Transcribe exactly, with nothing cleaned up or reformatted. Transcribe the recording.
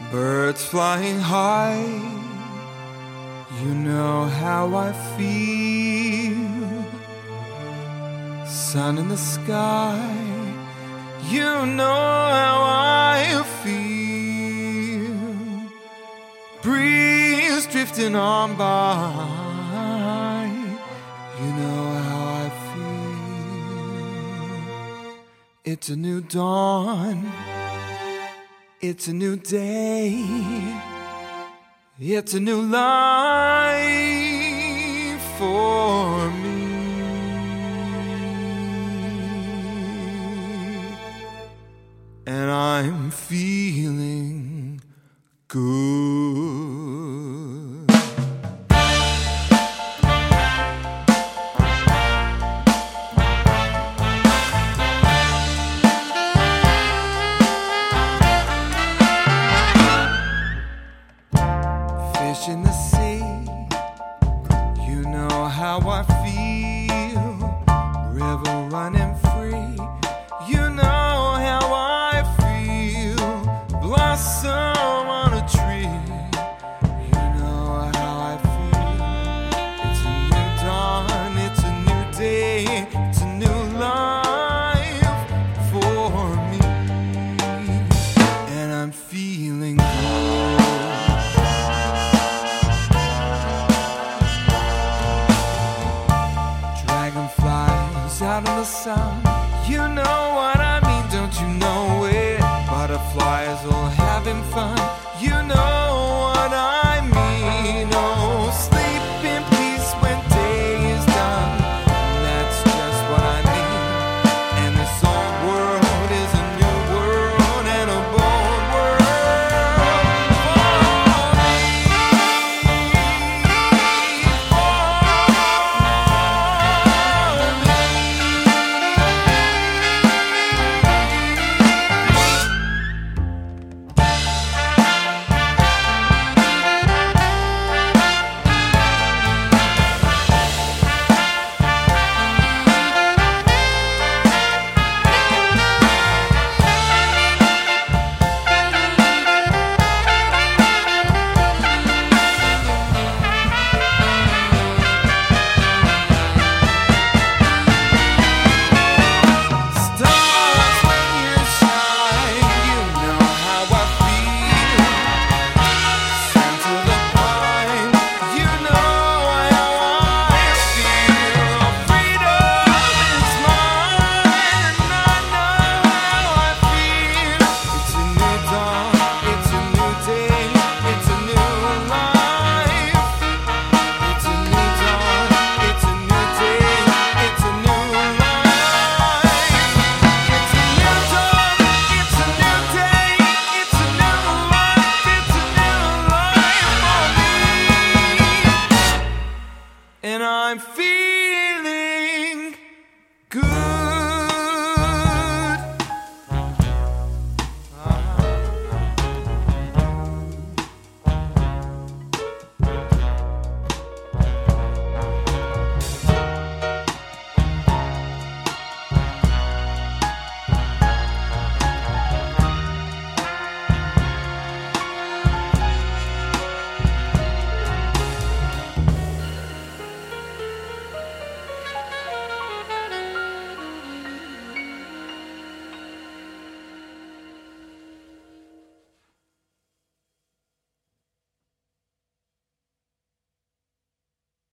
Birds flying high, you know how I feel. Sun in the sky, you know how I feel. Breeze drifting on by, you know how I feel. It's a new dawn, it's a new day, it's a new life for me. And I'm feeling good.